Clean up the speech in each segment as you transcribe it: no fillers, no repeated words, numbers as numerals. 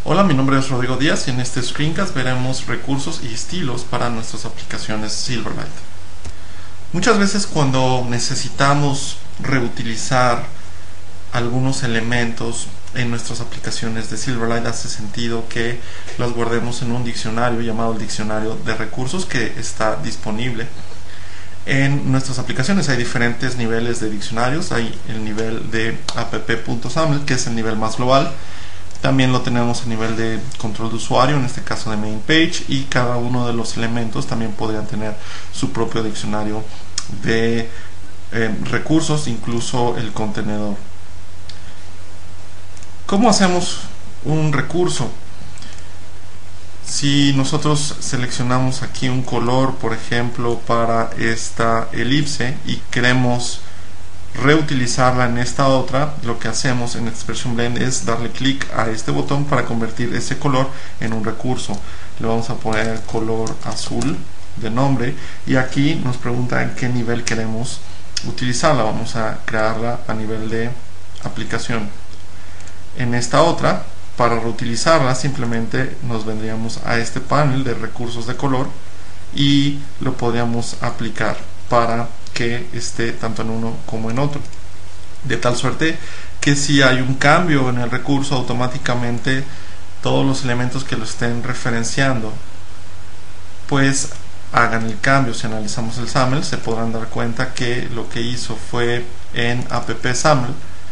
Hola, mi nombre es Rodrigo Díaz y en este screencast veremos recursos y estilos para nuestras aplicaciones Silverlight. Muchas veces cuando necesitamos reutilizar algunos elementos en nuestras aplicaciones de Silverlight hace sentido que las guardemos en un diccionario llamado el diccionario de recursos que está disponible en nuestras aplicaciones. Hay diferentes niveles de diccionarios. Hay el nivel de app.saml, que es el nivel más global. También lo tenemos a nivel de control de usuario, en este caso de main page, y cada uno de los elementos también podrían tener su propio diccionario de recursos, incluso el contenedor. ¿Cómo hacemos un recurso? Si nosotros seleccionamos aquí un color, por ejemplo, para esta elipse y queremos reutilizarla en esta otra, lo que hacemos en Expression Blend es darle clic a este botón para convertir ese color en un recurso. Le vamos a poner el color azul de nombre y aquí nos pregunta en qué nivel queremos utilizarla. Vamos a crearla a nivel de aplicación. En esta otra, para reutilizarla, simplemente nos vendríamos a este panel de recursos de color y lo podríamos aplicar para que esté tanto en uno como en otro, de tal suerte que si hay un cambio en el recurso, automáticamente todos los elementos que lo estén referenciando pues hagan el cambio. Si analizamos el SAML, se podrán dar cuenta que lo que hizo fue en app.saml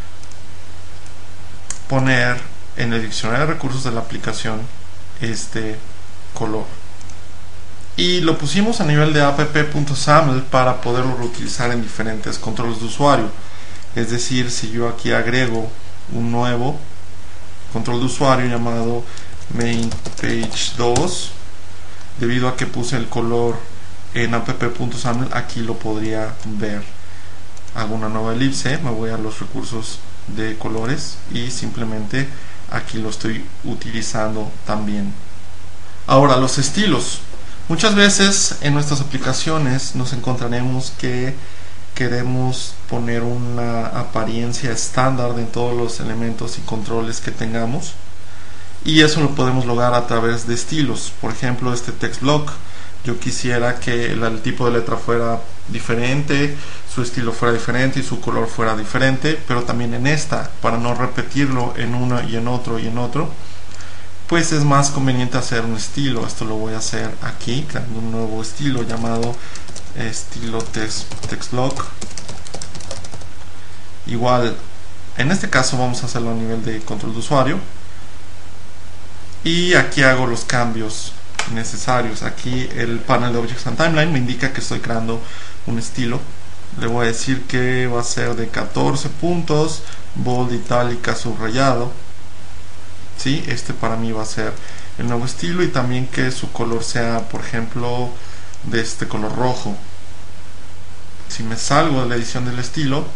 poner en el diccionario de recursos de la aplicación este color, y lo pusimos a nivel de app.saml para poderlo reutilizar en diferentes controles de usuario. Es decir, si yo aquí agrego un nuevo control de usuario llamado mainPage2, debido a que puse el color en app.saml, aquí lo podría ver. Hago una nueva elipse, me voy a los recursos de colores y simplemente aquí lo estoy utilizando también. Ahora, los estilos. Muchas veces en nuestras aplicaciones nos encontraremos que queremos poner una apariencia estándar en todos los elementos y controles que tengamos, y eso lo podemos lograr a través de estilos. Por ejemplo, este text block, yo quisiera que el tipo de letra fuera diferente, su estilo fuera diferente y su color fuera diferente, pero también en esta, para no repetirlo en uno y en otro y en otro, pues es más conveniente hacer un estilo. Esto lo voy a hacer aquí, creando un nuevo estilo llamado estilo text block. Igual, en este caso vamos a hacerlo a nivel de control de usuario, y aquí hago los cambios necesarios. Aquí el panel de Objects and Timeline me indica que estoy creando un estilo. Le voy a decir que va a ser de 14 puntos, bold, itálica, subrayado. ¿Sí? Este para mí va a ser el nuevo estilo, y también que su color sea, por ejemplo, de este color rojo. Si me salgo de la edición del estilo,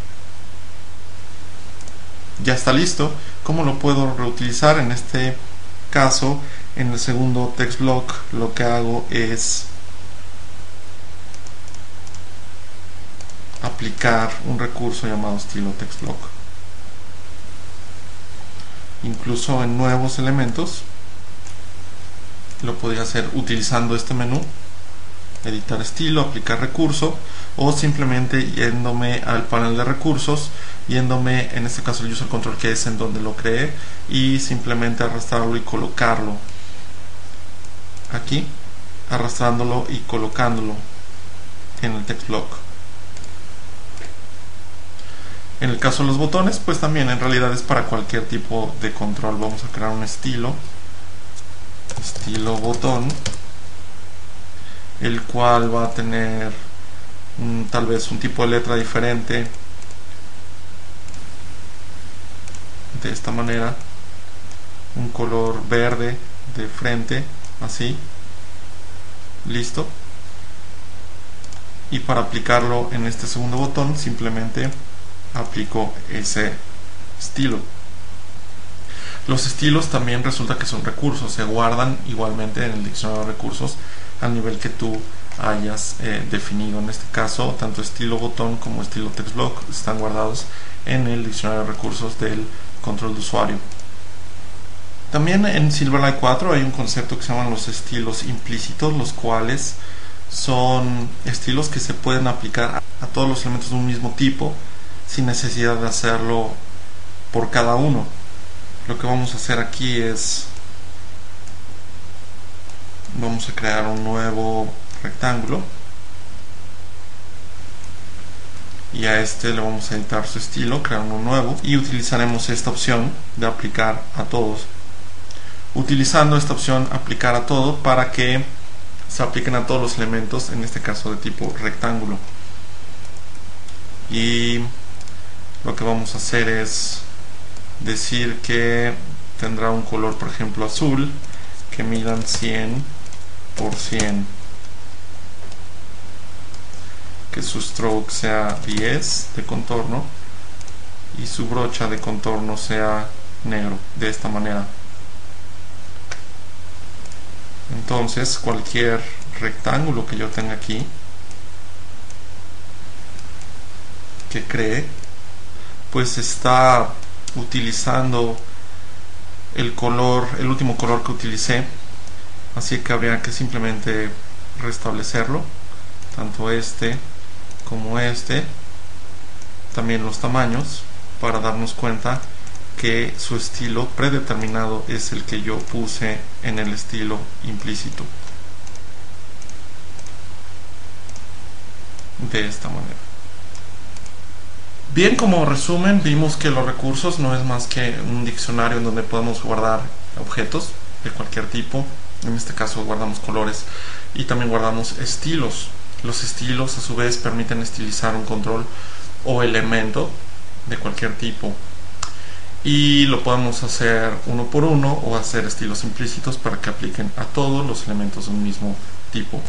ya está listo. ¿Cómo lo puedo reutilizar? En este caso, en el segundo text block, lo que hago es aplicar un recurso llamado estilo text block. Incluso en nuevos elementos lo podría hacer utilizando este menú, editar estilo, aplicar recurso, o simplemente yéndome al panel de recursos, yéndome en este caso el user control, que es en donde lo creé, y simplemente arrastrarlo y colocarlo aquí, arrastrándolo y colocándolo en el text block. En el caso de los botones, pues también en realidad es para cualquier tipo de control. Vamos a crear un estilo botón, el cual va a tener tal vez un tipo de letra diferente, de esta manera, un color verde de frente, así, listo. Y para aplicarlo en este segundo botón, simplemente aplico ese estilo. Los estilos también resulta que son recursos, se guardan igualmente en el diccionario de recursos al nivel que tú hayas definido. En este caso, tanto estilo botón como estilo text block están guardados en el diccionario de recursos del control de usuario. También en Silverlight 4 hay un concepto que se llaman los estilos implícitos, los cuales son estilos que se pueden aplicar a todos los elementos de un mismo tipo sin necesidad de hacerlo por cada uno. Lo que vamos a hacer aquí es, vamos a crear un nuevo rectángulo y a este le vamos a editar su estilo, crear uno nuevo, y utilizaremos esta opción de aplicar a todos, utilizando esta opción aplicar a todo para que se apliquen a todos los elementos, en este caso de tipo rectángulo. Y lo que vamos a hacer es decir que tendrá un color, por ejemplo, azul, que midan 100 por 100, que su stroke sea 10 de contorno y su brocha de contorno sea negro, de esta manera. Entonces cualquier rectángulo que yo tenga aquí que cree, pues está utilizando el color, el último color que utilicé, así que habría que simplemente restablecerlo, tanto este como este, también los tamaños, para darnos cuenta que su estilo predeterminado es el que yo puse en el estilo implícito, de esta manera. Bien, como resumen, vimos que los recursos no es más que un diccionario en donde podemos guardar objetos de cualquier tipo. En este caso guardamos colores y también guardamos estilos. Los estilos a su vez permiten estilizar un control o elemento de cualquier tipo, y lo podemos hacer uno por uno o hacer estilos implícitos para que apliquen a todos los elementos de un mismo tipo.